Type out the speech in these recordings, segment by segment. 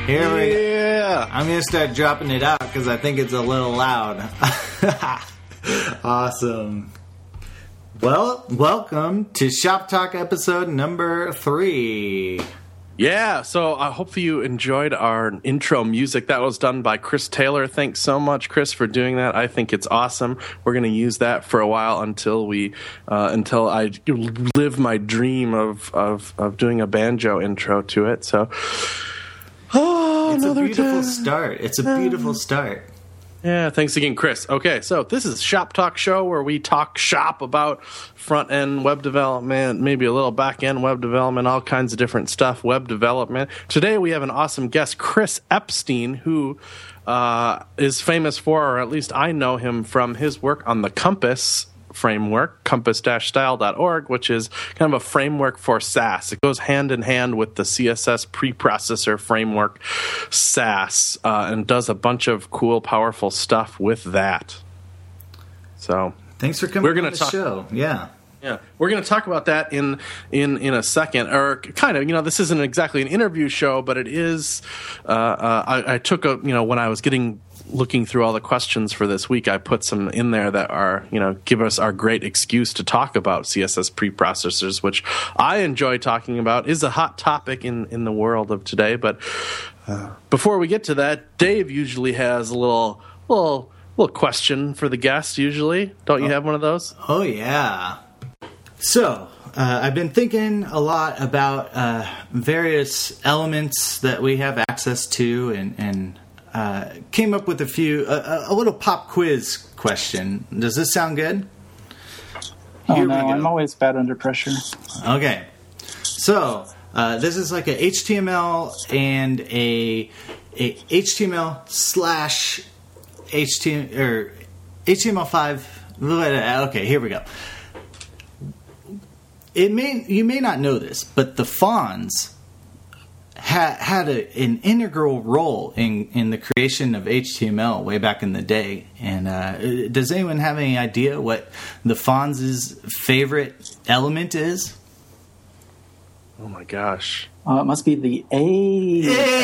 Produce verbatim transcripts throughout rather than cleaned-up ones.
Here we go. Yeah. I'm going to start dropping it out because I think it's a little loud. Awesome. Well, welcome to Shop Talk episode number three. Yeah, so I hope you enjoyed our intro music. That was done by Chris Taylor. Thanks so much, Chris, for doing that. I think it's awesome. We're going to use that for a while until we, uh, until I live my dream of, of, of doing a banjo intro to it. So, oh, It's a another beautiful time. start. It's a beautiful start. Yeah, thanks again, Chris. Okay, so this is Shop Talk Show where we talk shop about front-end web development, maybe a little back-end web development, all kinds of different stuff, web development. Today we have an awesome guest, Chris Epstein, who uh, is famous for, or at least I know him from his work on the Compass framework, compass dash style dot org, which is kind of a framework for Sass. It goes hand in hand with the C S S preprocessor framework Sass, uh, and does a bunch of cool, powerful stuff with that. So Thanks for coming We're gonna on the talk- show. Yeah. yeah, we're going to talk about that in in in a second, or kind of. You know, this isn't exactly an interview show, but it is. Uh, uh, I, I took a you know when I was getting. looking through all the questions for this week, I put some in there that are, you know, give us our great excuse to talk about C S S preprocessors, which I enjoy talking about, is a hot topic in, in the world of today. But uh, before we get to that, Dave usually has a little, little, little question for the guest. Usually, don't you have one of those? Oh, yeah. So, uh, I've been thinking a lot about uh, various elements that we have access to and, and uh, came up with a few, uh, a little pop quiz question. Does this sound good? Oh, Here no, we go. I'm always bad under pressure. Okay. So, uh, this is like a H T M L and a, a H T M L slash H T M L, or H T M L five. Okay, here we go. It may you may not know this, but the Fonz had had a, an integral role in, in the creation of H T M L way back in the day. And uh, does anyone have any idea what the Fonz's favorite element is? Oh my gosh! Uh, it must be the A.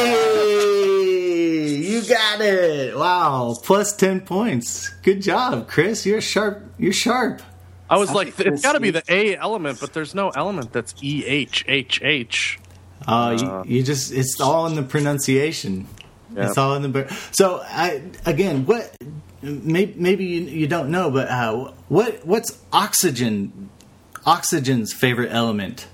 Hey, you got it! Wow, plus ten points. Good job, Chris. You're sharp. You're sharp. I was Such like, a it's got to be the Chris- A element, but there's no element that's E H H H. Uh, you, you just, it's all in the pronunciation. Yeah. It's all in the, so I, again, what, maybe, maybe you, you don't know, but, uh, what, what's oxygen, oxygen's favorite element?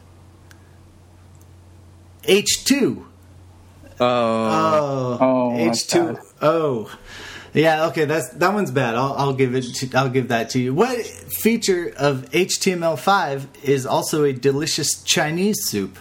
H two. Oh, Oh, Oh, that's H two bad. O. Yeah, okay, that's, that one's bad. I'll, I'll give it, to, I'll give that to you. What feature of H T M L five is also a delicious Chinese soup?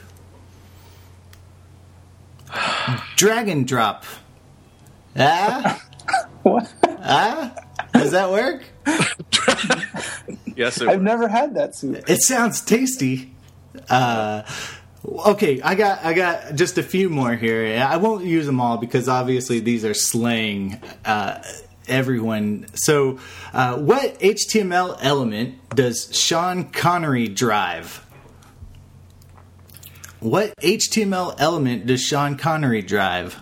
Drag and drop. Ah? What? Ah? Does that work? yes, it I've never had that soup. It sounds tasty. Uh, okay, I got I got just a few more here. I won't use them all because obviously these are slang uh, everyone. So, uh, what H T M L element does Sean Connery drive? What H T M L element does Sean Connery drive?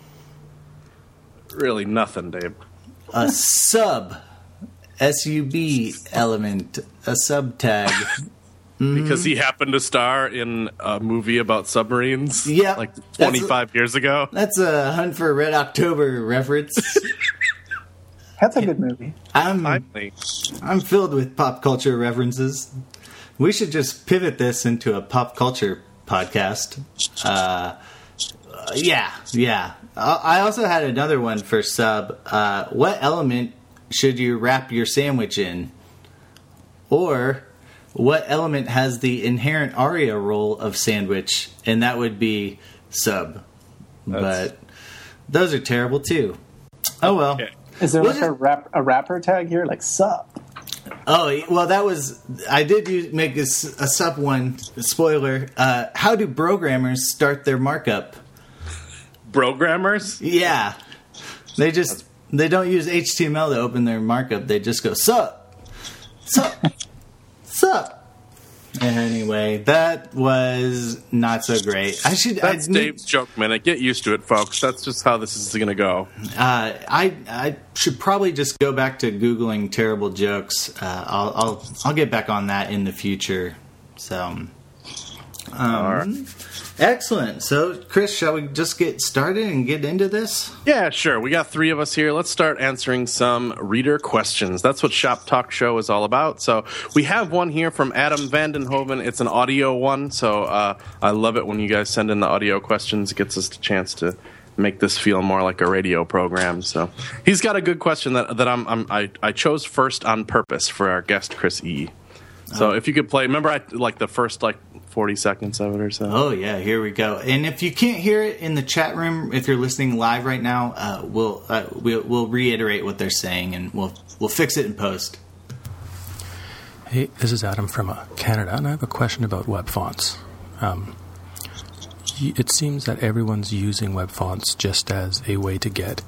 really nothing, Dave. A sub, S U B element, a sub tag. Because he happened to star in a movie about submarines, Yep. like That's- twenty-five years ago. That's a Hunt for Red October reference. That's a good movie. I'm Finally. I'm filled with pop culture references. We should just pivot this into a pop culture podcast. Uh, uh, yeah, yeah. I I also had another one for sub. Uh, what element should you wrap your sandwich in? Or what element has the inherent ARIA role of sandwich? And that would be sub. That's- But those are terrible too. Oh well. Okay. Is there We'll like a, just- rap, a rapper tag here? Like, sup? Oh, well, that was... I did use, make a, s- a sub one. Spoiler. Uh, how do programmers start their markup? Programmers? Yeah. They just... They don't use H T M L to open their markup. They just go, sup. Sup. Sup. Anyway, that was not so great. I should. That's I, Dave's joke minute. Get used to it, folks. That's just how this is going to go. Uh, I I should probably just go back to Googling terrible jokes. Uh, I'll I'll I'll get back on that in the future. So, um, All right. Excellent. So, Chris, shall we just get started and get into this? Yeah, sure. We got three of us here. Let's start answering some reader questions. That's what Shop Talk Show is all about. So we have one here from Adam Vandenhoven. It's an audio one, so uh, I love it when you guys send in the audio questions. It gets us a chance to make this feel more like a radio program. So he's got a good question that that I'm, I'm I I chose first on purpose for our guest Chris E. So oh. if you could play, remember I like the first like forty seconds of it or so. Oh yeah, here we go. And if you can't hear it in the chat room, if you're listening live right now, uh, we'll, uh, we'll we'll reiterate what they're saying and we'll we'll fix it in post. Hey, this is Adam from uh, Canada, and I have a question about web fonts. Um, it seems that everyone's using web fonts just as a way to get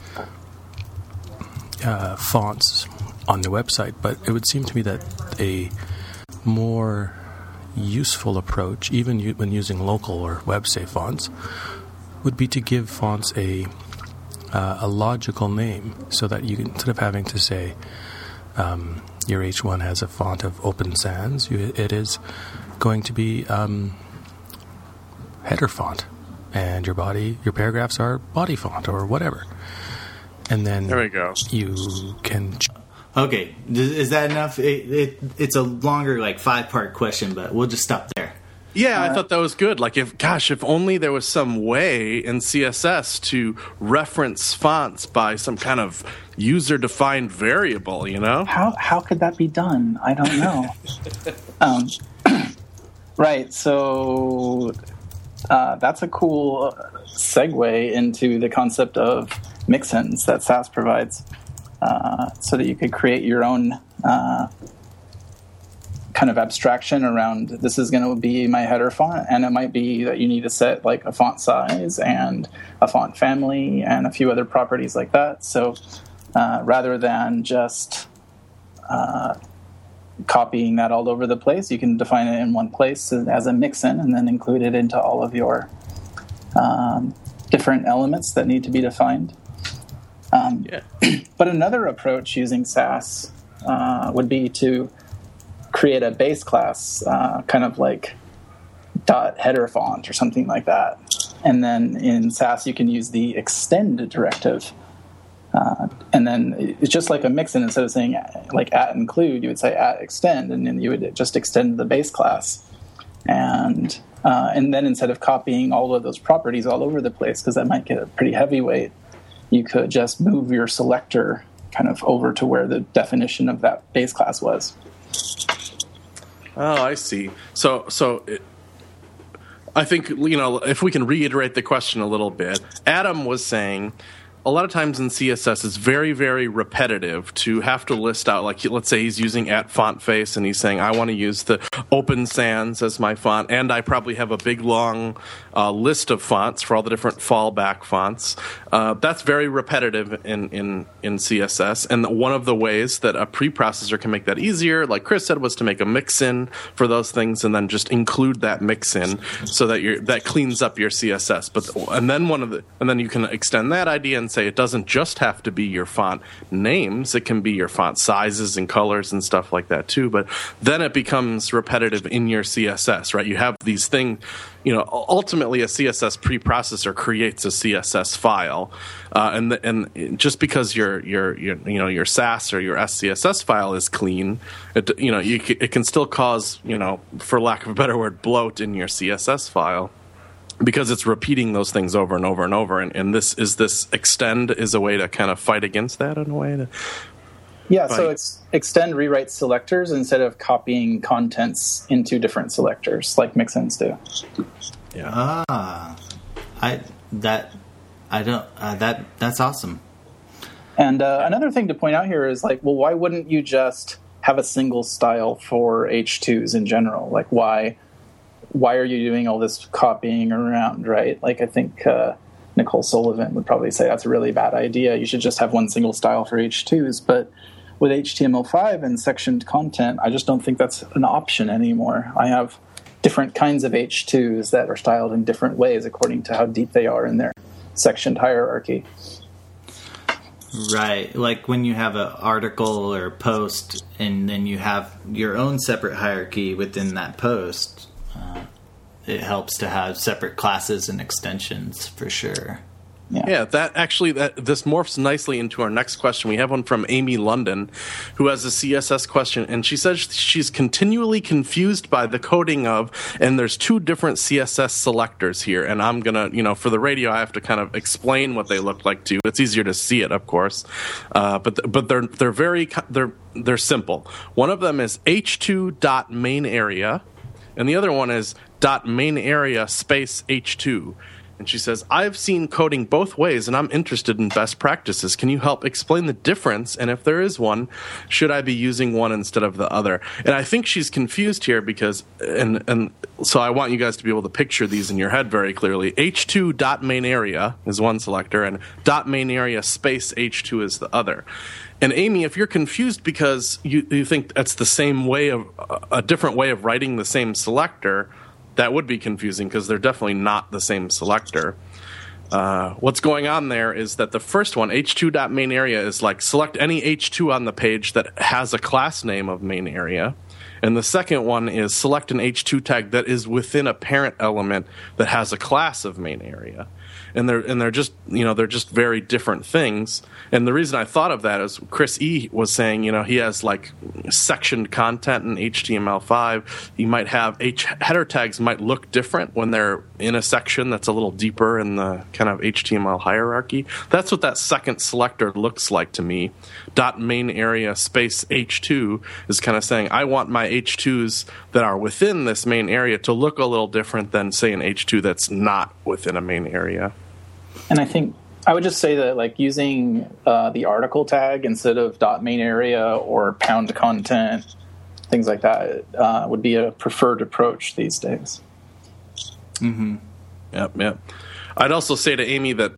uh, fonts on the website, but it would seem to me that a more useful approach, even u- when using local or web-safe fonts, would be to give fonts a uh, a logical name, so that you can, instead of having to say um, your H one has a font of Open Sans, you, it is going to be um, header font, and your body, your paragraphs are body font or whatever, and then there we go. You can. Ch- Okay, is that enough? It, it, it's a longer, like, five-part question, but we'll just stop there. Yeah, I thought that was good. Like, if gosh, if only there was some way in C S S to reference fonts by some kind of user-defined variable, you know? How how could that be done? I don't know. um, right, so uh, that's a cool segue into the concept of mixins that Sass provides. Uh, so that you could create your own uh, kind of abstraction around this is going to be my header font, and it might be that you need to set like a font size and a font family and a few other properties like that. So uh, rather than just uh, copying that all over the place, you can define it in one place as a mixin and then include it into all of your um, different elements that need to be defined. Um, yeah. But another approach using Sass uh, would be to create a base class, uh, kind of like dot header font or something like that. And then in Sass, you can use the extend directive. Uh, and then it's just like a mixin. Instead of saying like at include, you would say at extend, and then you would just extend the base class. And uh, and then instead of copying all of those properties all over the place, because that might get a pretty heavyweight, you could just move your selector kind of over to where the definition of that base class was. Oh, I see. So, so it, I think, you know, if we can reiterate the question a little bit, Adam was saying a lot of times in C S S it's very, very repetitive to have to list out, like, let's say he's using at font face and he's saying, I want to use the Open Sans as my font, and I probably have a big, long uh, list of fonts for all the different fallback fonts. Uh, that's very repetitive in, in, in C S S, and one of the ways that a preprocessor can make that easier, like Chris said, was to make a mixin for those things and then just include that mixin so that you're, that cleans up your C S S. But and then one of the and then you can extend that idea and say it doesn't just have to be your font names, it can be your font sizes and colors and stuff like that too. But then it becomes repetitive in your C S S, right? You have these things, you know, ultimately a C S S preprocessor creates a C S S file, uh, and the, and just because your your your you know your Sass or your S C S S file is clean, it you know you c- it can still cause, you know, for lack of a better word, bloat in your C S S file, because it's repeating those things over and over and over. And, and this is this extend is a way to kind of fight against that in a way. To yeah, fight. So ex- extend rewrites selectors instead of copying contents into different selectors like mixins do. Yeah. Ah, I that I don't uh, that that's awesome. And uh, another thing to point out here is like, well, why wouldn't you just have a single style for H twos in general? Like, why? Why are you doing all this copying around, right? Like, I think uh, Nicole Sullivan would probably say that's a really bad idea. You should just have one single style for H twos. But with H T M L five and sectioned content, I just don't think that's an option anymore. I have different kinds of H twos that are styled in different ways according to how deep they are in their sectioned hierarchy. Right, like when you have an article or a post, and then you have your own separate hierarchy within that post, uh, it helps to have separate classes and extensions for sure. Yeah. yeah, that actually that this morphs nicely into our next question. We have one from Amy London, who has a C S S question, and she says she's continually confused by the coding of, and there's two different C S S selectors here, and I'm gonna, you know, for the radio, I have to kind of explain what they look like too. It's easier to see it, of course, uh, but but they're they're very they're they're simple. One of them is H two dot main area, and the other one is dot main area space H two. And she says, I've seen coding both ways, and I'm interested in best practices. Can you help explain the difference? And if there is one, should I be using one instead of the other? And I think she's confused here because, and and so I want you guys to be able to picture these in your head very clearly. H two dot main area is one selector, and dot main area space H two is the other. And Amy, if you're confused because you, you think that's the same way of, a different way of writing the same selector, that would be confusing because they're definitely not the same selector. Uh, what's going on there is that the first one, H two dot main area, is like select any H two on the page that has a class name of main area. And the second one is select an H two tag that is within a parent element that has a class of main area. And they're and they're just you know they're just very different things. And the reason I thought of that is Chris E was saying you know he has like sectioned content in H T M L five. He might have H header tags might look different when they're in a section that's a little deeper in the kind of H T M L hierarchy. That's what that second selector looks like to me. Dot main area space H two is kind of saying I want my H twos that are within this main area to look a little different than say an H two that's not within a main area. And I think I would just say that like using uh, the article tag instead of dot main area or pound content, things like that, uh, would be a preferred approach these days. Mm-hmm. Yep, yep. I'd also say to Amy that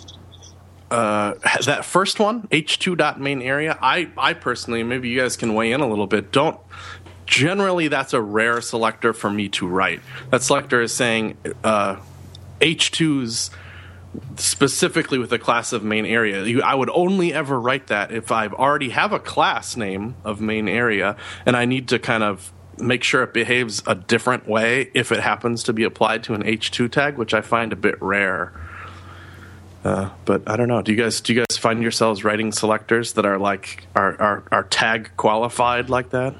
uh, that first one, H two dot main area, I, I personally, maybe you guys can weigh in a little bit, don't generally that's a rare selector for me to write. That selector is saying uh, H twos specifically with a class of main area. You, I would only ever write that if I already have a class name of main area and I need to kind of make sure it behaves a different way if it happens to be applied to an H two tag, which I find a bit rare. Uh, but I don't know. Do you guys do you guys find yourselves writing selectors that are like are are, are tag qualified like that?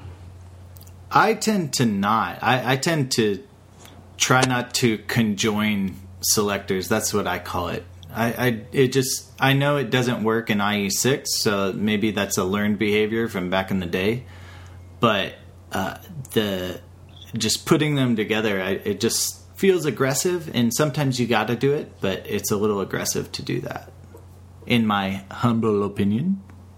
I tend to not. I, I tend to try not to conjoin selectors. That's what I call it. I, I it just I know it doesn't work in I E six, so maybe that's a learned behavior from back in the day. But uh, the just putting them together, I, it just feels aggressive, and sometimes you got to do it, but it's a little aggressive to do that, in my humble opinion.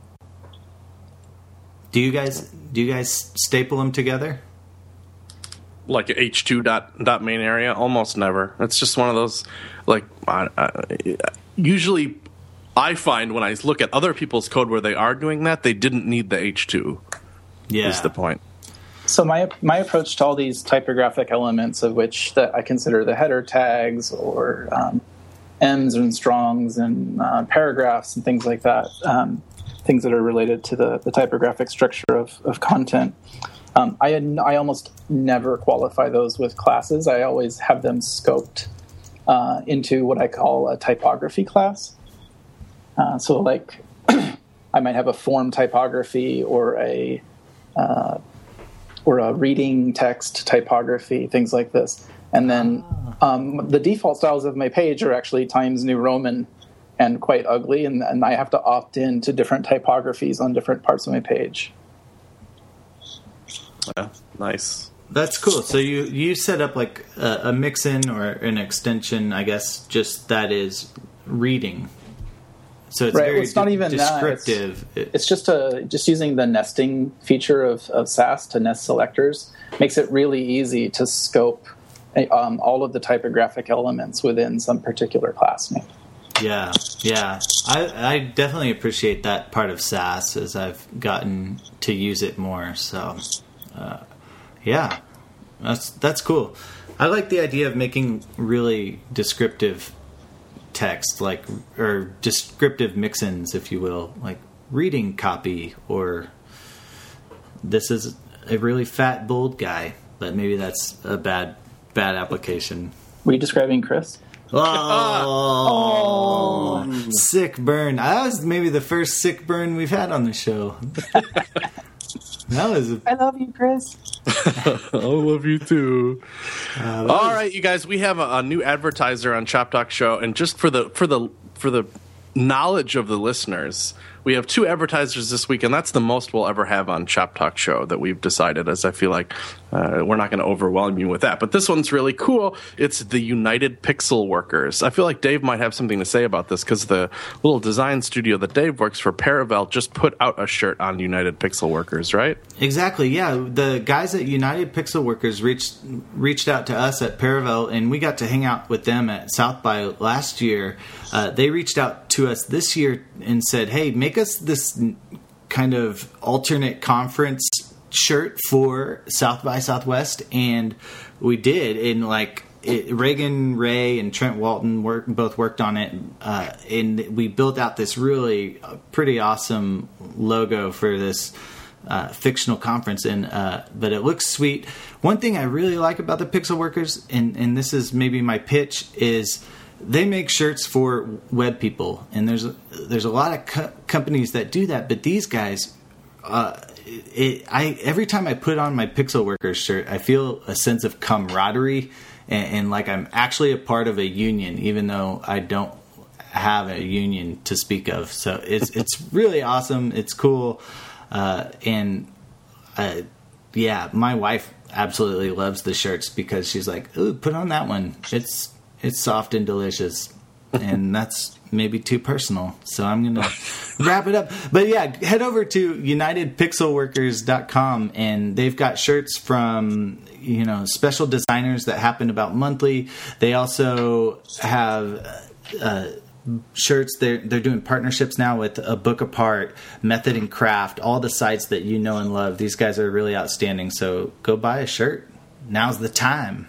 Do you guys do you guys staple them together? Like H two dot, dot main area? Almost never. It's just one of those, like, I, I, usually I find when I look at other people's code where they are doing that, they didn't need the H two. Yeah. Is the point. So my my approach to all these typographic elements, of which that I consider the header tags or um, M's and strongs and uh, paragraphs and things like that, um, things that are related to the, the typographic structure of, of content. Um, I had, I almost never qualify those with classes. I always have them scoped uh, into what I call a typography class. Uh, so like I might have a form typography or a uh, or a reading text typography, things like this. And then um, the default styles of my page are actually Times New Roman and quite ugly, and, and I have to opt in to different typographies on different parts of my page. Yeah, nice. That's cool. So you, you set up like a, a mix-in or an extension, I guess, just that is reading. So it's right. very well, it's not de- even descriptive. That. It's, it's just a just using the nesting feature of, of Sass to nest selectors makes it really easy to scope um, all of the typographic elements within some particular class name. Yeah, yeah. I, I definitely appreciate that part of SaaS as I've gotten to use it more. So, uh, yeah, that's that's cool. I like the idea of making really descriptive text, like, or descriptive mix-ins, if you will, like reading copy, or this is a really fat, bold guy, but maybe that's a bad, bad application. Were you describing Chris? Oh, oh, sick burn. That was maybe the first sick burn we've had on the show. That was a- I love you, Chris. I love you too. Uh, All right, you guys, we have a, a new advertiser on Shop Talk Show, and just for the for the for the knowledge of the listeners, we have two advertisers this week, and that's the most we'll ever have on Shop Talk Show that we've decided, as I feel like uh, we're not going to overwhelm you with that. But this one's really cool. It's the United Pixel Workers. I feel like Dave might have something to say about this, because the little design studio that Dave works for, Paravel, just put out a shirt on United Pixel Workers, right? Exactly, yeah. The guys at United Pixel Workers reached reached out to us at Paravel, and we got to hang out with them at South by last year. Uh, they reached out to us this year and said, hey, make us this kind of alternate conference shirt for South by Southwest. And we did. And like it, Reagan Ray and Trent Walton work, both worked on it. Uh, and we built out this really pretty awesome logo for this uh, fictional conference. And uh, but it looks sweet. One thing I really like about the Pixel Workers, and, and this is maybe my pitch, is they make shirts for web people, and there's a, there's a lot of co- companies that do that, but these guys, uh, it, I every time I put on my Pixel Workers shirt, I feel a sense of camaraderie, and, and like I'm actually a part of a union, even though I don't have a union to speak of. So it's it's really awesome. It's cool, uh, and uh, yeah, my wife absolutely loves the shirts because she's like, "Ooh, put on that one. It's It's soft and delicious," and that's maybe too personal. So I'm going to wrap it up. But yeah, head over to united pixel workers dot com, and they've got shirts from, you know, special designers that happen about monthly. They also have uh, shirts. They're, they're doing partnerships now with A Book Apart, Method and Craft, all the sites that you know and love. These guys are really outstanding. So go buy a shirt. Now's the time.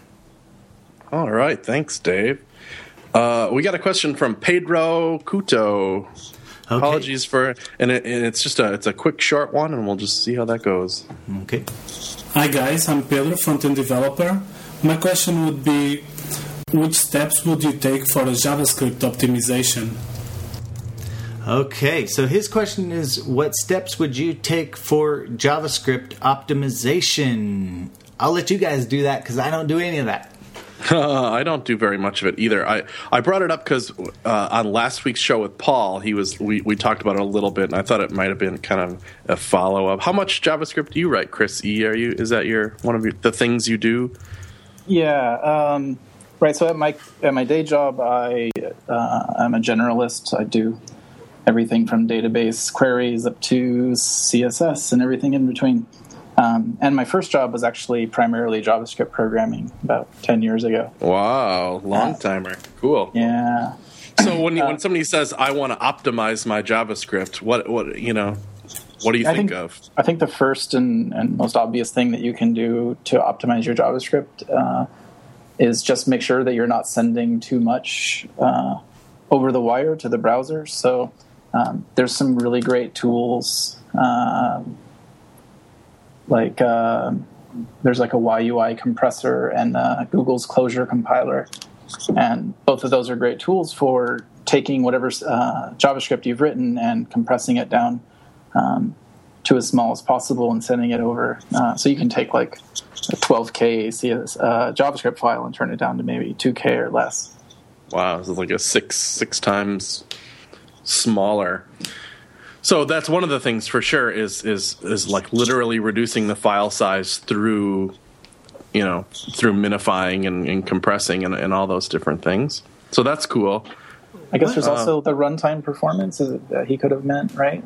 All right, thanks, Dave. Uh, we got a question from Pedro Couto. Okay. Apologies for, and, it, and it's just a it's a quick, short one, and we'll just see how that goes. Okay. Hi guys, I'm Pedro, front-end developer. My question would be, which steps would you take for a JavaScript optimization? Okay, so his question is, what steps would you take for JavaScript optimization? I'll let you guys do that because I don't do any of that. Uh, I don't do very much of it either. I, I brought it up because uh, on last week's show with Paul, he was we, we talked about it a little bit, and I thought it might have been kind of a follow up. How much JavaScript do you write, Chris E? Are you is that your one of your, the things you do? Yeah, um, right. So at my at my day job, I uh, I'm a generalist. I do everything from database queries up to C S S and everything in between. Um, and my first job was actually primarily JavaScript programming about ten years ago. Wow, long timer. Cool. Yeah. So when you, when somebody says, I want to optimize my JavaScript, what, what you know, what do you I think, think of? I think the first and, and most obvious thing that you can do to optimize your JavaScript uh, is just make sure that you're not sending too much uh, over the wire to the browser. So um, there's some really great tools. Uh, Like uh, there's like a Y U I compressor and uh, Google's Closure compiler, and both of those are great tools for taking whatever uh, JavaScript you've written and compressing it down um, to as small as possible and sending it over. Uh, so you can take like a twelve K C S, uh, JavaScript file and turn it down to maybe two K or less. Wow, it's like a six six times smaller. So that's one of the things for sure is is is like literally reducing the file size through, you know, through minifying and, and compressing and, and all those different things. So that's cool. I guess there's Uh, also the runtime performance that he could have meant, right?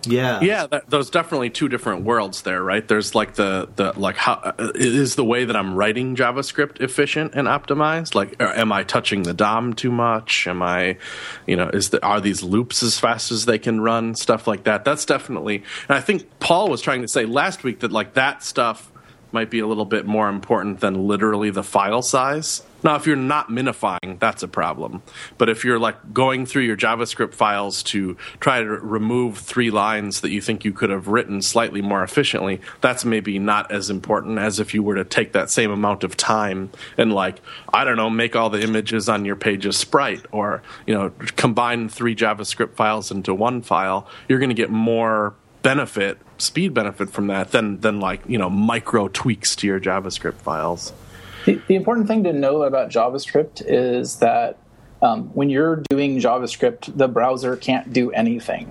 Yeah, yeah. That, those definitely two different worlds there, right? There's like the the like how uh, is the way that I'm writing JavaScript efficient and optimized? Like, am I touching the D O M too much? Am I, you know, is the, are these loops as fast as they can run? Stuff like that. That's definitely. And I think Paul was trying to say last week that like that stuff might be a little bit more important than literally the file size. Now, if you're not minifying, that's a problem. But if you're like going through your JavaScript files to try to remove three lines that you think you could have written slightly more efficiently, that's maybe not as important as if you were to take that same amount of time and like, I don't know, make all the images on your page a sprite, or, you know, combine three JavaScript files into one file. You're going to get more benefit, speed benefit from that than than like, you know, micro tweaks to your JavaScript files. The, the important thing to know about JavaScript is that um, when you're doing JavaScript, the browser can't do anything.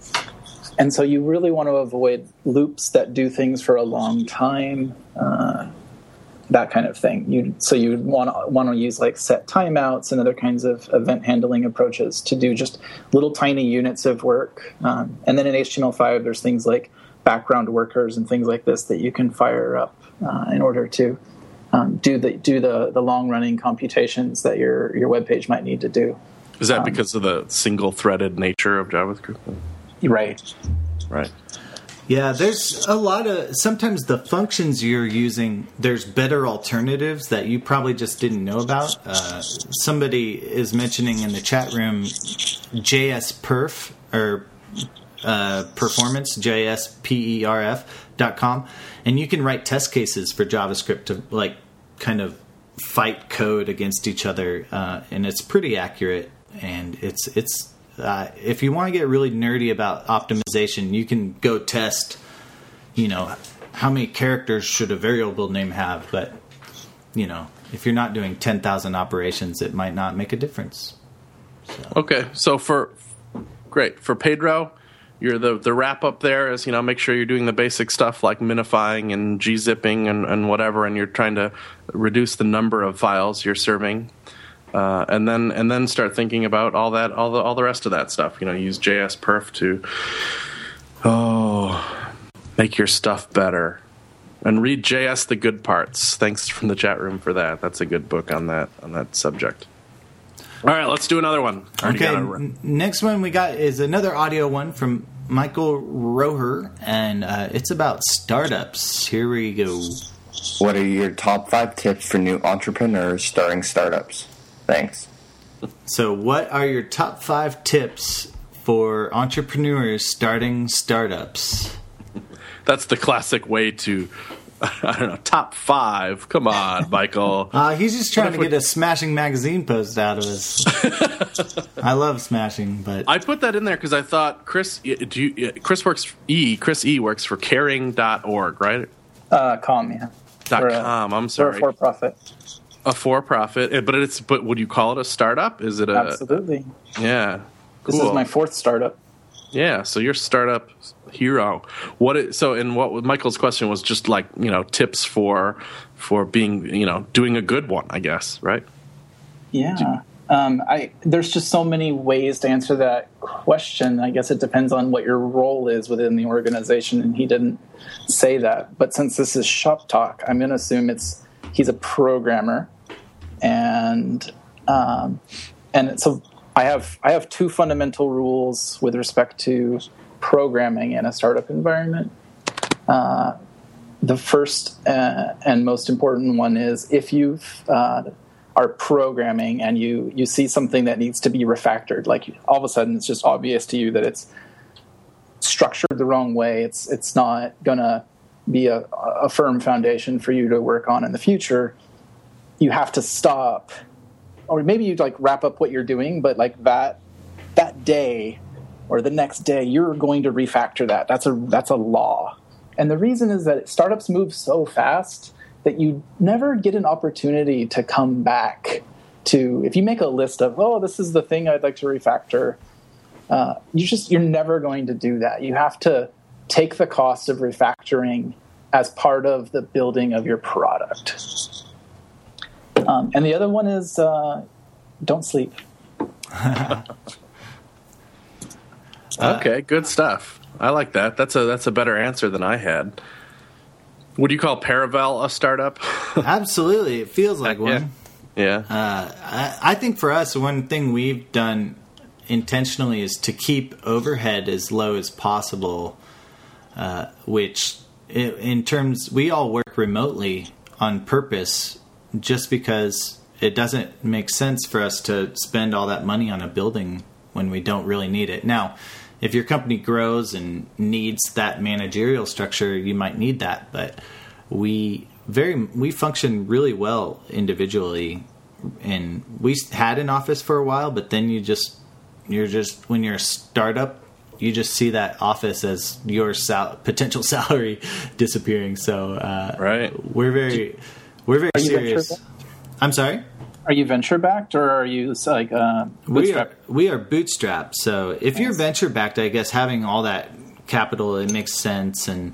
And so you really want to avoid loops that do things for a long time, uh, that kind of thing. You, so you would want to, want to use like set timeouts and other kinds of event handling approaches to do just little tiny units of work. Um, and then in H T M L five, there's things like background workers and things like this that you can fire up uh, in order to Um, do the do the, the long running computations that your your web page might need to do. Is that um, because of the single threaded nature of JavaScript? Right. Right. Yeah, there's a lot of sometimes the functions you're using. There's better alternatives that you probably just didn't know about. Uh, somebody is mentioning in the chat room J S Perf or uh, performance J S P E R F dot com. And you can write test cases for JavaScript to like kind of fight code against each other, uh, and it's pretty accurate. And it's it's uh, if you want to get really nerdy about optimization, you can go test, you know, how many characters should a variable name have. But you know, if you're not doing ten thousand operations, it might not make a difference. So. Okay, so for great for Pedro. You're the the wrap up there is, you know, make sure you're doing the basic stuff like minifying and gzipping and, and whatever, and you're trying to reduce the number of files you're serving, uh, and then and then start thinking about all that all the all the rest of that stuff. You know, use J S Perf to oh make your stuff better, and read J S The Good Parts. Thanks from the chat room for that. That's a good book on that on that subject. All right, let's do another one. Okay, a... next one we got is another audio one from Michael Roher, and uh, it's about startups. Here we go. What are your top five tips for new entrepreneurs starting startups? Thanks. So what are your top five tips for entrepreneurs starting startups? That's the classic way to... I don't know, top five. Come on, Michael. Uh, he's just trying to get a Smashing magazine post out of us. I love Smashing, but I put that in there because I thought Chris, do you, Chris works E. Chris E. works for caring dot org, right? Uh, com, yeah. Dot We're com. A, I'm sorry. We're a for-profit. A for-profit, but it's. But would you call it a startup? Is it a? Absolutely. Yeah. Cool. This is my fourth startup. Yeah, so you're startup hero. What? It, so, and what Michael's question was just like, you know, tips for for being, you know, doing a good one, I guess, right? Yeah. Um, I there's just so many ways to answer that question. I guess it depends on what your role is within the organization, and he didn't say that. But since this is Shop Talk, I'm going to assume it's he's a programmer, and um, and so. I have I have two fundamental rules with respect to programming in a startup environment. Uh, the first uh, and most important one is if you uh, are programming and you, you see something that needs to be refactored, like all of a sudden it's just obvious to you that it's structured the wrong way, it's it's not going to be a, a firm foundation for you to work on in the future, you have to stop. Or maybe you like wrap up what you're doing, but like that that day or the next day, you're going to refactor that. That's a that's a law. And the reason is that startups move so fast that you never get an opportunity to come back to. If you make a list of, oh, this is the thing I'd like to refactor, uh, you just you're never going to do that. You have to take the cost of refactoring as part of the building of your product. Um, and the other one is uh, don't sleep. Okay, good stuff. I like that. That's a that's a better answer than I had. Would you call Paravel a startup? Absolutely. It feels like one. Yeah. Uh, I, I think for us, one thing we've done intentionally is to keep overhead as low as possible, uh, which in terms, we all work remotely on purpose just because it doesn't make sense for us to spend all that money on a building when we don't really need it. Now, if your company grows and needs that managerial structure, you might need that, but we very we function really well individually, and we had an office for a while, but then you just you're just when you're a startup, you just see that office as your sal- potential salary disappearing. So uh, right, we're very we're very serious. I'm sorry. Are you venture backed or are you like uh, we are we are bootstrapped. So if nice. You're venture backed, I guess having all that capital, it makes sense. And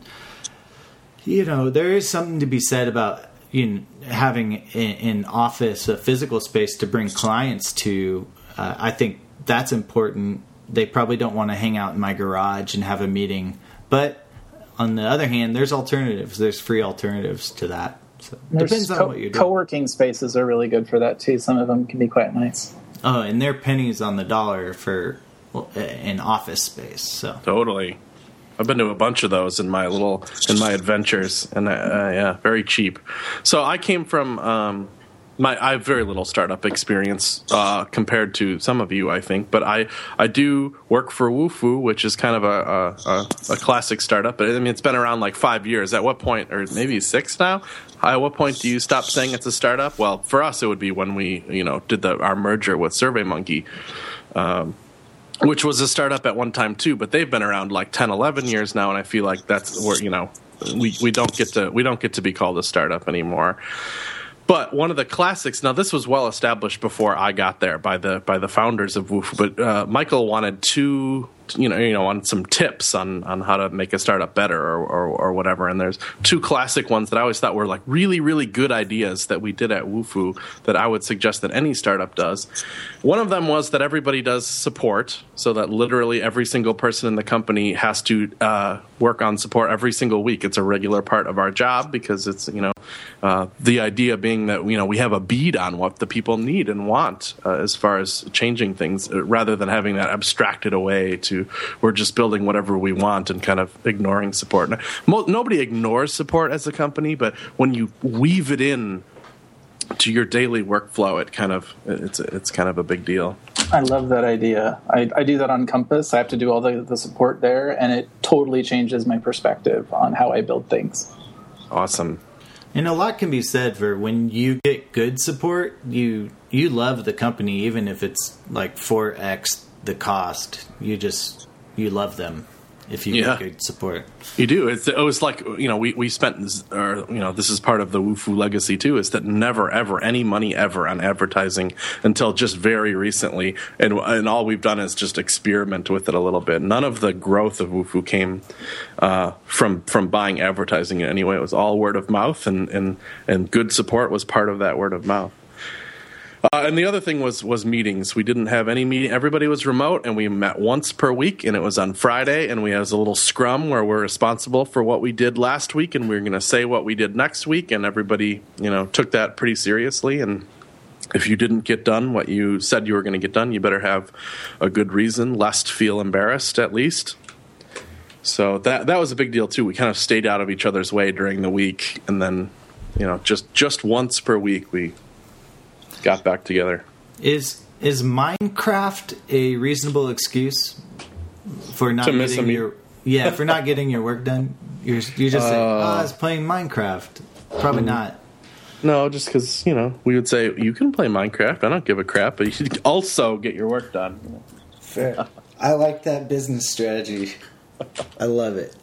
you know, there is something to be said about you know, having an office, a physical space to bring clients to. Uh, I think that's important. They probably don't want to hang out in my garage and have a meeting. But on the other hand, there's alternatives. There's free alternatives to that. So There's depends on co- what you're doing. Co-working spaces are really good for that too. Some of them can be quite nice. Oh, and they're pennies on the dollar for well, an office space. So totally, I've been to a bunch of those in my little in my adventures, and uh, yeah, very cheap. So I came from um, my I have very little startup experience uh, compared to some of you, I think, but I I do work for Wufoo, which is kind of a a, a classic startup. But I mean, it's been around like five years. At what point, or maybe six now? At what point do you stop saying it's a startup? Well, for us, it would be when we, you know, did the, our merger with SurveyMonkey, um, which was a startup at one time too. But they've been around like ten, eleven years now, and I feel like that's where you know we, we don't get to we don't get to be called a startup anymore. But one of the classics. Now, this was well established before I got there by the by the founders of Wufoo. But uh, Michael wanted two, you know, you know, on some tips on, on how to make a startup better or, or or whatever. And there's two classic ones that I always thought were like really really good ideas that we did at Wufoo that I would suggest that any startup does. One of them was that everybody does support, so that literally every single person in the company has to uh, work on support every single week. It's a regular part of our job because it's you know uh, the idea being that you know we have a bead on what the people need and want uh, as far as changing things, uh, rather than having that abstracted away to we're just building whatever we want and kind of ignoring support. Mo- nobody ignores support as a company, but when you weave it in to your daily workflow, it kind of it's it's kind of a big deal. I love that idea. I, I do that on Compass. I have to do all the, the support there, and it totally changes my perspective on how I build things. Awesome. And a lot can be said for when you get good support, you you love the company, even if it's like four x the cost. You just, you love them if you yeah. get good support. You do. It's, it was like, you know, we, we spent, or, you know, this is part of the Wufoo legacy too, is that never, ever, any money ever on advertising until just very recently. And, and all we've done is just experiment with it a little bit. None of the growth of Wufoo came uh, from from buying advertising in any way. It was all word of mouth, and, and, and good support was part of that word of mouth. Uh, and the other thing was was meetings. We didn't have any meeting. Everybody was remote, and we met once per week, and it was on Friday. And we have a little scrum where we're responsible for what we did last week, and we're going to say what we did next week. And everybody, you know, took that pretty seriously. And if you didn't get done what you said you were going to get done, you better have a good reason, lest feel embarrassed at least. So that that was a big deal too. We kind of stayed out of each other's way during the week, and then, you know, just just once per week we got back together. Is is Minecraft a reasonable excuse for not getting your yeah for not getting your work done? You're you just uh, say, oh, I was playing Minecraft. Probably mm, not. No, just because you know we would say you can play Minecraft. I don't give a crap, but you should also get your work done. Fair. I like that business strategy. I love it.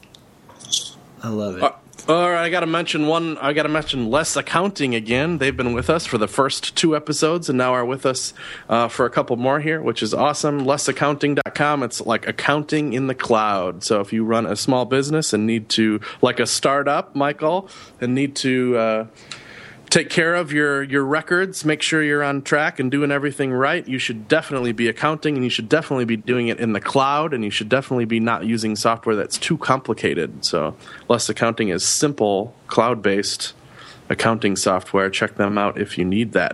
I love it. Uh, All right, I got to mention one. I got to mention Less Accounting again. They've been with us for the first two episodes, and now are with us uh, for a couple more here, which is awesome. less accounting dot com. It's like accounting in the cloud. So if you run a small business and need to, like a startup, Michael, and need to uh, take care of your, your records, make sure you're on track and doing everything right. You should definitely be accounting, and you should definitely be doing it in the cloud, and you should definitely be not using software that's too complicated. So Less Accounting is simple, cloud-based accounting software. Check them out if you need that.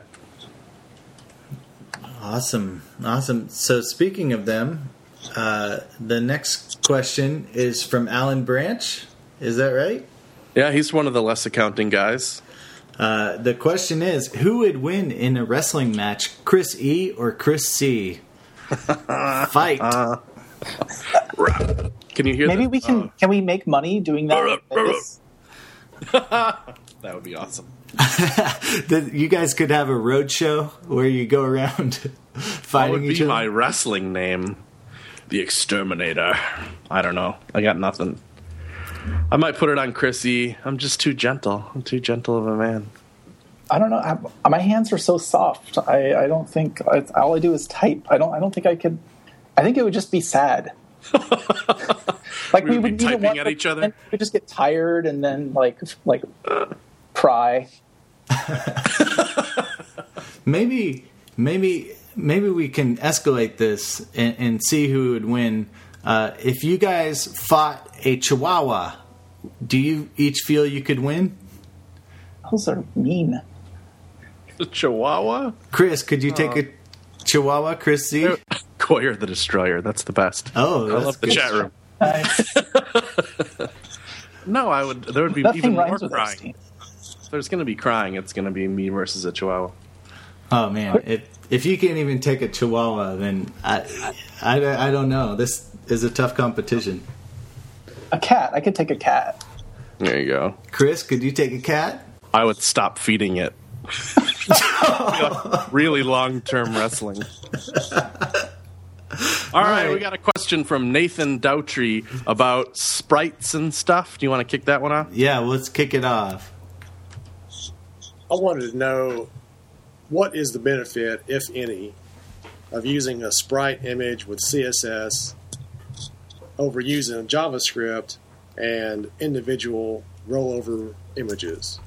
Awesome. Awesome. So speaking of them, uh, the next question is from Alan Branch. Is that right? Yeah, he's one of the Less Accounting guys. Uh, the question is, who would win in a wrestling match, Chris E. or Chris C? Fight. Uh, can you hear Maybe that? we can. Uh, can we make money doing that? that would be awesome. The, you guys could have a road show where you go around What fighting would each be other. my wrestling name? The Exterminator. I don't know. I got nothing. I might put it on Chrissy. I'm just too gentle. I'm too gentle of a man. I don't know. I, my hands are so soft. I, I don't think I, all I do is type. I don't. I don't think I could. I think it would just be sad. Like We we, would would be need typing one, at each other? and we'd just get tired and then like like cry. Maybe, maybe, maybe we can escalate this and, and see who would win. Uh, if you guys fought a Chihuahua, do you each feel you could win? Those are mean. The Chihuahua? Chris, could you take a Chihuahua, Chris C? Goyer the Destroyer. That's the best. Oh, I that's love the good. chat room. Nice. No, I would. There would be Nothing even more rhymes with those crying. teams. If there's going to be crying, it's going to be me versus a Chihuahua. Oh man, if if you can't even take a Chihuahua, then I, I, I, I don't know. This is a tough competition. A cat. I could take a cat. There you go. Chris, could you take a cat? I would stop feeding it. Really long-term wrestling. All right, right. we got a question from Nathan Doutry about sprites and stuff. Do you want to kick that one off? Yeah, let's kick it off. I wanted to know what is the benefit, if any, of using a sprite image with C S S over using JavaScript and individual rollover images.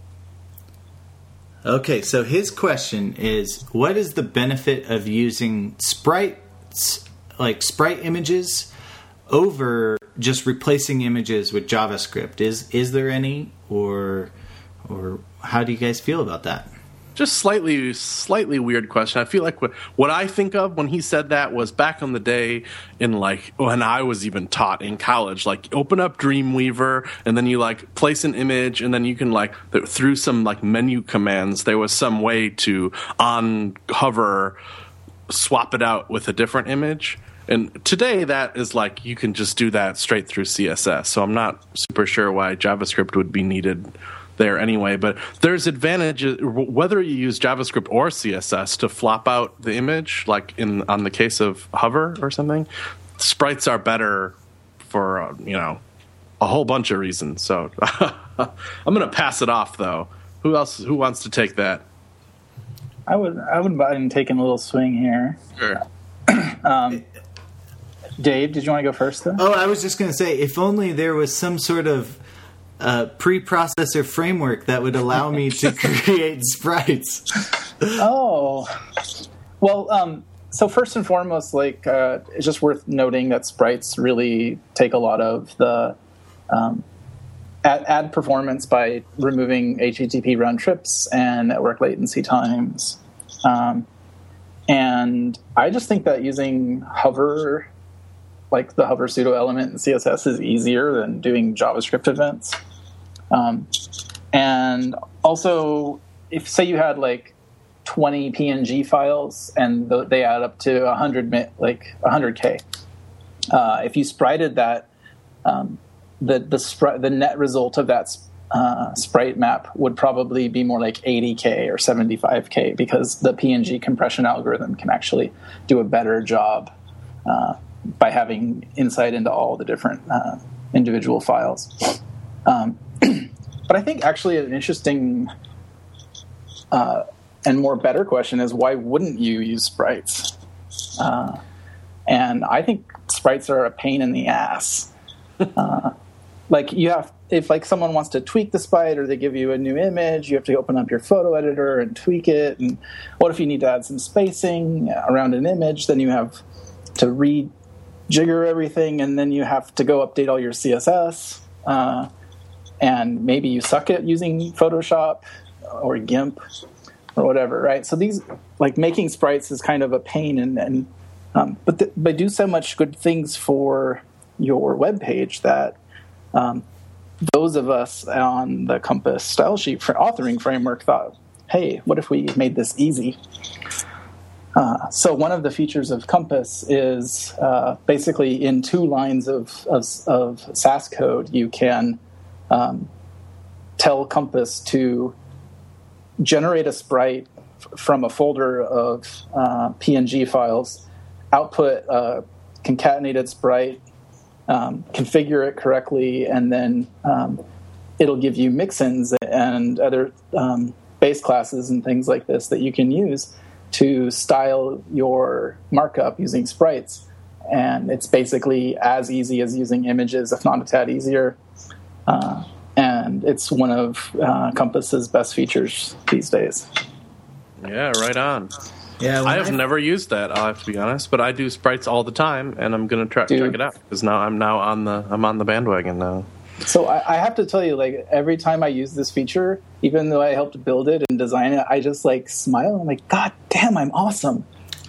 Okay, so his question is, what is the benefit of using sprites, like sprite images, over just replacing images with JavaScript? Is is there any, or or how do you guys feel about that? Just slightly, slightly weird question. I feel like what, what I think of when he said that was back in the day, in like when I was even taught in college. Like, open up Dreamweaver, and then you like place an image, and then you can like through some like menu commands, there was some way to on hover swap it out with a different image. And today, that is like you can just do that straight through C S S. So I'm not super sure why JavaScript would be needed there anyway, but there's advantages whether you use JavaScript or C S S to flop out the image, like in on the case of hover or something. Sprites are better for uh, you know a whole bunch of reasons. So I'm gonna pass it off though. Who else? Who wants to take that? I would. I wouldn't mind taking a little swing here. Sure. Um, Dave, did you want to go first though? Oh, I was just going to say, if only there was some sort of uh, pre-processor framework that would allow me to create sprites. Oh, well, um, so first and foremost, like, uh, it's just worth noting that sprites really take a lot of the um, add, add performance by removing H T T P round trips and network latency times. Um, and I just think that using hover, like the hover pseudo element in C S S, is easier than doing JavaScript events. Um, and also, if say you had like twenty P N G files and th- they add up to one hundred, like one hundred K, uh, if you sprited that, um, the the, spri- the net result of that uh, sprite map would probably be more like eighty K or seventy-five K, because the P N G compression algorithm can actually do a better job uh, by having insight into all the different uh, individual files. Um, but I think actually an interesting uh, and more better question is, why wouldn't you use sprites? Uh, and I think sprites are a pain in the ass. Uh, like you have, if like someone wants to tweak the sprite or they give you a new image, you have to open up your photo editor and tweak it. And what if you need to add some spacing around an image? Then you have to rejigger everything, and then you have to go update all your C S S. Uh, and maybe you suck at using Photoshop or GIMP or whatever, right? So these, like making sprites is kind of a pain, and, and um, but th- they do so much good things for your web page that um, those of us on the Compass style sheet for authoring framework thought, hey, what if we made this easy? Uh, so one of the features of Compass is uh, basically in two lines of, of, of Sass code, you can um, tell Compass to generate a sprite f- from a folder of uh, P N G files, output a concatenated sprite, um, configure it correctly, and then um, it'll give you mixins and other um, base classes and things like this that you can use to style your markup using sprites. And it's basically as easy as using images, if not a tad easier. Uh, and it's one of uh, Compass's best features these days. Yeah, right on. Yeah, I have I... never used that, I'll have to be honest, but I do sprites all the time, and I'm going to try check it out because now I'm now on the I'm on the bandwagon now. So I, I have to tell you, like every time I use this feature, even though I helped build it and design it, I just like smile. I'm like, God damn, I'm awesome.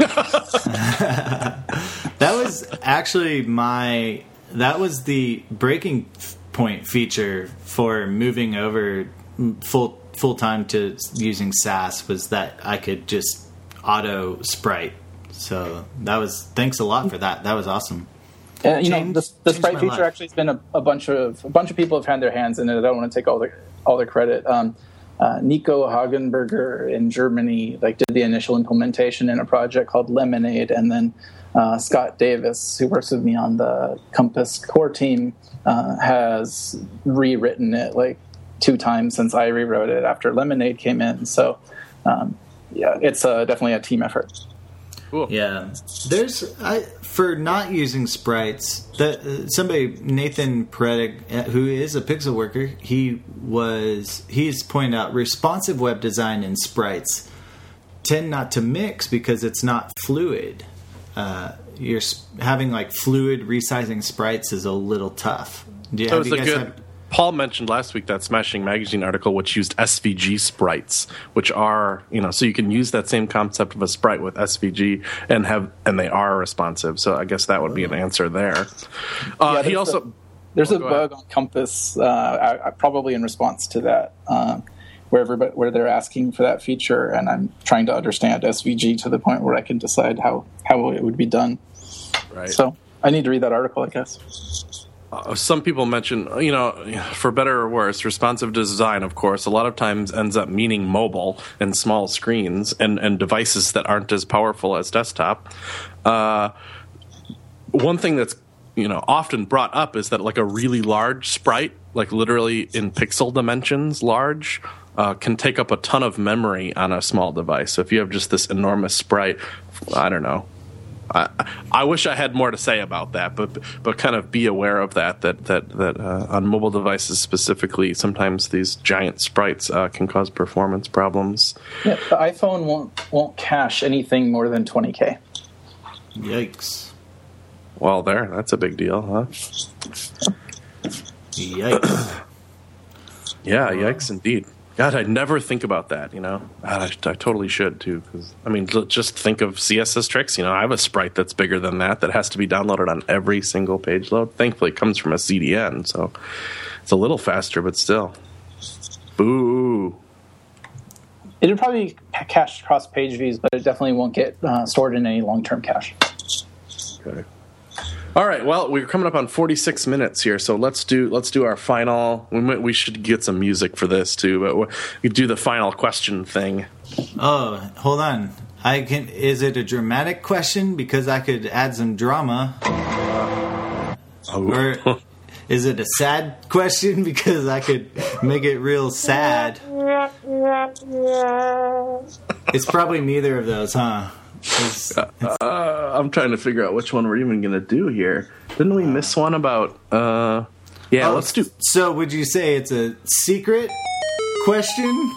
That was actually my that was the breaking point feature for moving over full full time to using Sass, was that I could just auto sprite. So that was thanks a lot for that. That was awesome. Uh, you Changed, know, the, the sprite feature life. actually has been a, a bunch of a bunch of people have had their hands in it. I don't want to take all the all the credit. Um, uh, Nico Hagenberger in Germany like did the initial implementation in a project called Lemonade, and then uh, Scott Davis, who works with me on the Compass core team, uh, has rewritten it like two times since I rewrote it after Lemonade came in. So um, yeah, it's uh, definitely a team effort. Cool. Yeah, there's I for not using sprites. That uh, somebody Nathan Predig, who is a pixel worker, he was he's pointed out responsive web design and sprites tend not to mix because it's not fluid. Uh, you're having like fluid resizing sprites is a little tough. Do you, So have it's you a guys good. have, Paul mentioned last week that Smashing Magazine article, which used S V G sprites, which are, you know, so you can use that same concept of a sprite with S V G and have, and they are responsive. So I guess that would be an answer there. Uh, Yeah, he also, a, there's oh, a go bug ahead. on Compass, uh, I, I, probably in response to that, uh, where everybody, where they're asking for that feature, and I'm trying to understand S V G to the point where I can decide how how it would be done. Right. So I need to read that article, I guess. Uh, some people mention, you know, for better or worse, responsive design, of course, a lot of times ends up meaning mobile and small screens and, and devices that aren't as powerful as desktop. Uh, one thing that's, you know, often brought up is that like a really large sprite, like literally in pixel dimensions large, uh, can take up a ton of memory on a small device. So if you have just this enormous sprite, I don't know. I, I wish I had more to say about that, but but kind of be aware of that. That that that uh, on mobile devices specifically, sometimes these giant sprites uh, can cause performance problems. Yeah, the iPhone won't won't cache anything more than twenty K. yikes. Well, there, that's a big deal, huh? Yikes. Yeah, yikes indeed. God, I never think about that, you know. God, I, I totally should, too. Cause, I mean, just think of C S S tricks. You know, I have a sprite that's bigger than that that has to be downloaded on every single page load. Thankfully, it comes from a C D N, so it's a little faster, but still. Boo. It'll probably cache across page views, but it definitely won't get uh, stored in any long-term cache. Okay. All right. Well, we're coming up on forty-six minutes here, so let's do let's do our final. We might, we should get some music for this too, but we we do the final question thing. Oh, hold on. I can. Is it a dramatic question because I could add some drama, Oh. or is it a sad question because I could make it real sad? It's probably neither of those, huh? It's, it's, Uh, I'm trying to figure out which one we're even going to do here. Didn't we miss one about? Uh, Yeah, Oh, let's do. So, would you say it's a secret question?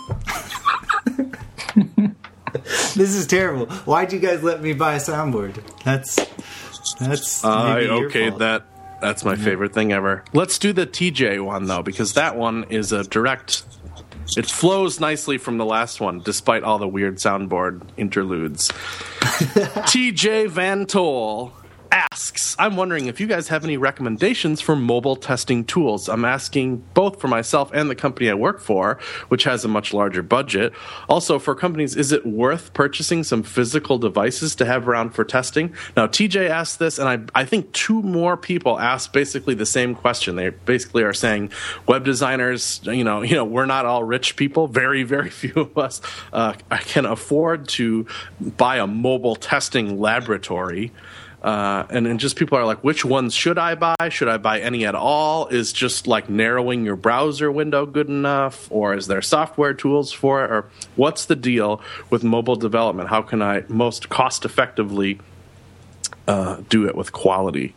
This is terrible. Why'd you guys let me buy a soundboard? That's that's I maybe your okay fault. that. That's my favorite thing ever. Let's do the T J one though, because that one is a direct. It flows nicely from the last one, despite all the weird soundboard interludes. T J Van Tol asks, I'm wondering if you guys have any recommendations for mobile testing tools. I'm asking both for myself and the company I work for, which has a much larger budget. Also, for companies, is it worth purchasing some physical devices to have around for testing? Now, T J asked this, and I, I think two more people asked basically the same question. They basically are saying, web designers, you know, you know, we're not all rich people. Very, very few of us uh, can afford to buy a mobile testing laboratory. Uh, and then just people are like, which ones should I buy? Should I buy any at all? Is just like narrowing your browser window good enough? Or is there software tools for it? Or what's the deal with mobile development? How can I most cost effectively uh, do it with quality?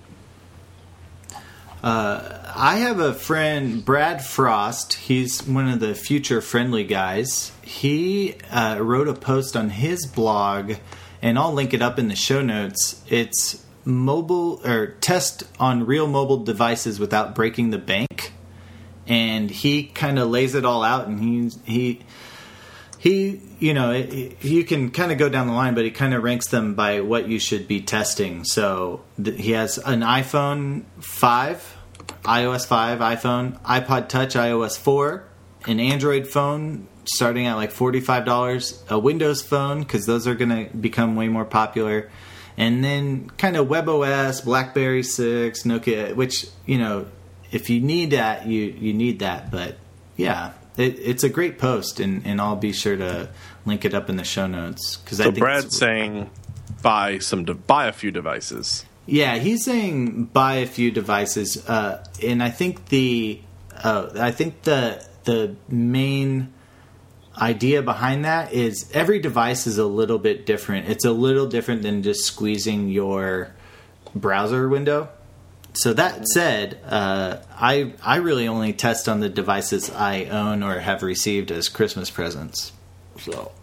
Uh, I have a friend, Brad Frost. He's one of the future friendly guys. He uh, wrote a post on his blog, and I'll link it up in the show notes. It's mobile or test on real mobile devices without breaking the bank. And he kind of lays it all out, and he he he you know it, you can kind of go down the line, but he kind of ranks them by what you should be testing. So th- he has an iPhone five, iOS five, iPhone, iPod Touch, iOS four, an Android phone starting at like forty-five dollars, a Windows phone, because those are going to become way more popular, and then kind of WebOS, BlackBerry six, Nokia, which, you know, if you need that, you, you need that. But yeah, it, it's a great post, and, and I'll be sure to link it up in the show notes. Cause So I think Brad's saying buy some de- buy a few devices. Yeah, he's saying buy a few devices, uh, and I think the uh, I think the the main idea behind that is every device is a little bit different. It's a little different than just squeezing your browser window. So that said, uh, I I really only test on the devices I own or have received as Christmas presents. So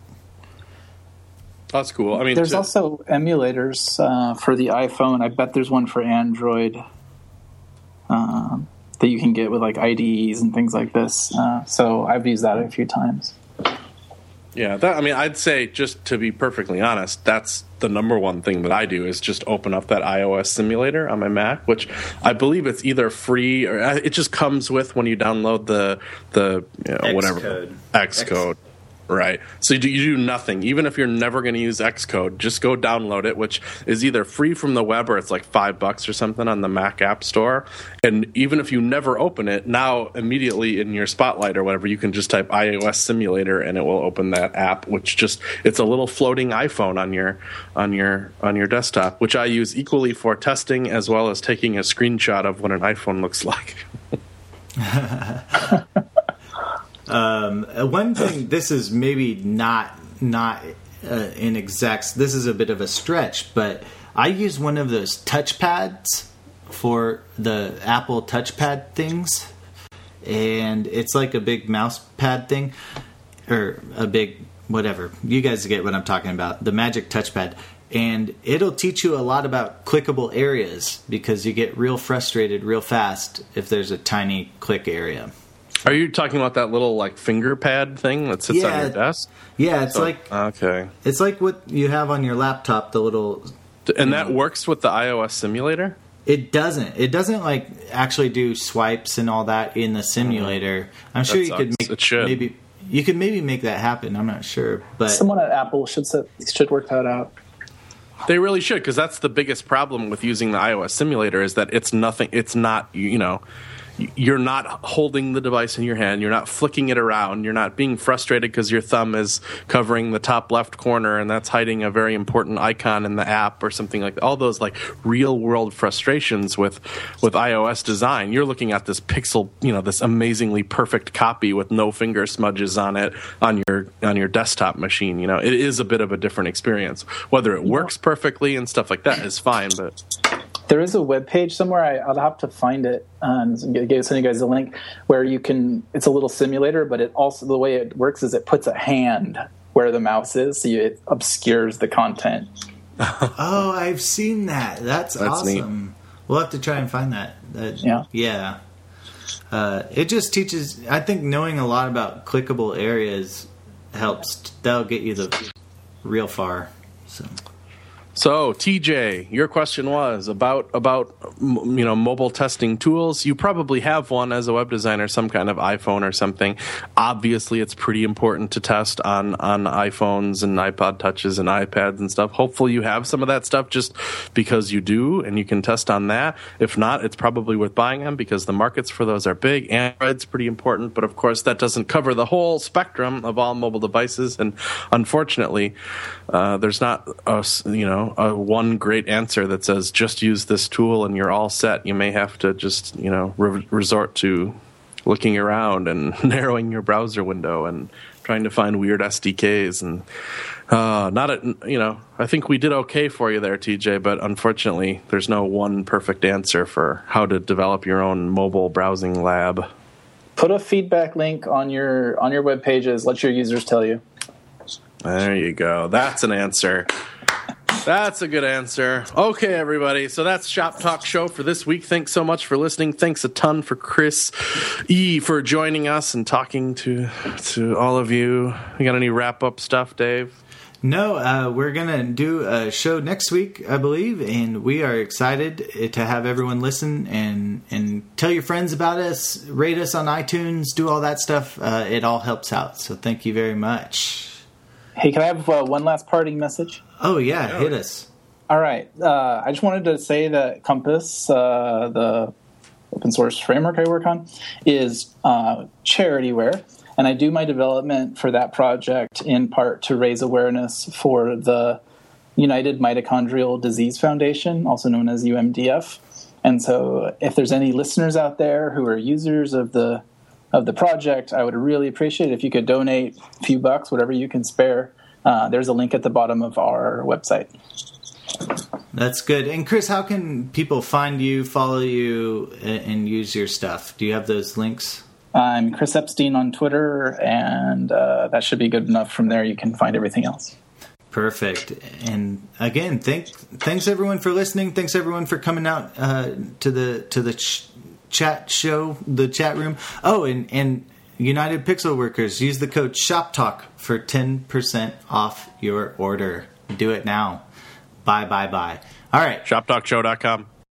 That's cool. I mean, There's to- also emulators uh, for the iPhone. I bet there's one for Android um, that you can get with like I D Es and things like this. Uh, so I've used that a few times. Yeah, that, I mean, I'd say, just to be perfectly honest, that's the number one thing that I do is just open up that iOS simulator on my Mac, which I believe it's either free or it just comes with when you download the the you know, whatever Xcode. Xcode. Right. So you do, you do nothing. Even if you're never going to use Xcode, just go download it, which is either free from the web or it's like five bucks or something on the Mac App Store. And even if you never open it, now immediately in your Spotlight or whatever, you can just type iOS Simulator and it will open that app, which just it's a little floating iPhone on your on your on your desktop, which I use equally for testing as well as taking a screenshot of what an iPhone looks like. Um, one thing, this is maybe not not uh, in exact. This is a bit of a stretch, but I use one of those touchpads for the Apple touchpad things, and it's like a big mouse pad thing, or a big whatever. You guys get what I'm talking about. The Magic Touchpad. And it'll teach you a lot about clickable areas because you get real frustrated real fast if there's a tiny click area. Are you talking about that little like finger pad thing that sits on Yeah. your desk? Yeah, it's So- like okay. it's like what you have on your laptop, the little. And that works with the iOS simulator? It doesn't. It doesn't like actually do swipes and all that in the simulator. I'm sure That you could sucks. make It should. maybe you could maybe make that happen. I'm not sure, but Someone at Apple should set, should work that out. They really should, because that's the biggest problem with using the iOS simulator is that it's nothing. It's not, you know, you're not holding the device in your hand. You're not flicking it around. You're not being frustrated because your thumb is covering the top left corner and that's hiding a very important icon in the app or something like that. All those like real world frustrations with with iOS design. You're looking at this pixel, you know, this amazingly perfect copy with no finger smudges on it on your on your desktop machine. You know, it is a bit of a different experience. Whether it works perfectly and stuff like that is fine, but There is a web page somewhere. I, I'll have to find it and send you guys a link where you can. It's a little simulator, but it also the way it works is it puts a hand where the mouse is, so you, it obscures the content. Oh, I've seen that. That's, That's awesome. Neat. We'll have to try and find that. that yeah. Yeah. Uh, it just teaches. I think knowing a lot about clickable areas helps. That'll get you the real far. So. So, T J, your question was about about you know mobile testing tools. You probably have one as a web designer, some kind of iPhone or something. Obviously, it's pretty important to test on, on iPhones and iPod Touches and iPads and stuff. Hopefully, you have some of that stuff just because you do, and you can test on that. If not, it's probably worth buying them because the markets for those are big. Android's pretty important, but of course, that doesn't cover the whole spectrum of all mobile devices. And unfortunately, uh, there's not a, you know. A one great answer that says just use this tool and you're all set. You may have to just you know re- resort to looking around and narrowing your browser window and trying to find weird S D Ks and uh, not a, you know I think we did okay for you there, T J, but unfortunately there's no one perfect answer for how to develop your own mobile browsing lab. Put a feedback link on your on your web pages. Let your users tell you. There you go. That's an answer. That's a good answer. Okay, everybody. So that's Shop Talk Show for this week. Thanks so much for listening. Thanks a ton for Chris E. for joining us and talking to to all of you. You got any wrap-up stuff, Dave? No, uh, we're going to do a show next week, I believe, and we are excited to have everyone listen and, and tell your friends about us, rate us on iTunes, do all that stuff. Uh, it all helps out. So thank you very much. Hey, can I have uh, one last parting message? Oh, yeah, yeah. Hit us. All right. Uh, I just wanted to say that Compass, uh, the open source framework I work on, is uh, charityware. And I do my development for that project in part to raise awareness for the United Mitochondrial Disease Foundation, also known as U M D F. And so if there's any listeners out there who are users of the of the project, I would really appreciate it if you could donate a few bucks, whatever you can spare. Uh, there's a link at the bottom of our website. That's good. And Chris, how can people find you, follow you, and use your stuff? Do you have those links? I'm Chris Epstein on Twitter, and uh, that should be good enough. From there, you can find everything else. Perfect. And again, thank, thanks everyone for listening. Thanks everyone for coming out uh, to the to the ch- chat show, the chat room. Oh, and, and United Pixel Workers, use the code SHOPTALK for ten percent off your order. Do it now. Bye, bye, bye. All right. shop talk show dot com